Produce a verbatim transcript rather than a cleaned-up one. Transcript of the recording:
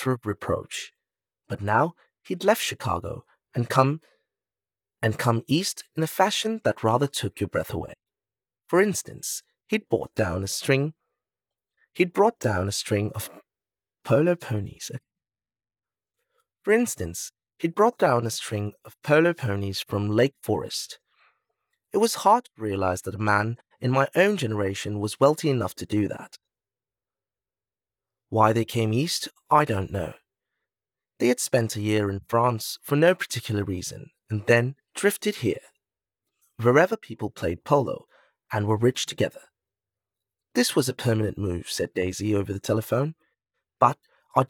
for reproach. But now he'd left Chicago and come and come east in a fashion that rather took your breath away. For instance, he'd brought down a string he'd brought down a string of polo ponies. For instance, he'd brought down a string of polo ponies from Lake Forest. It was hard to realize that a man in my own generation was wealthy enough to do that. Why they came east, I don't know. They had spent a year in France for no particular reason, and then drifted here, wherever people played polo, and were rich together. This was a permanent move, said Daisy over the telephone, but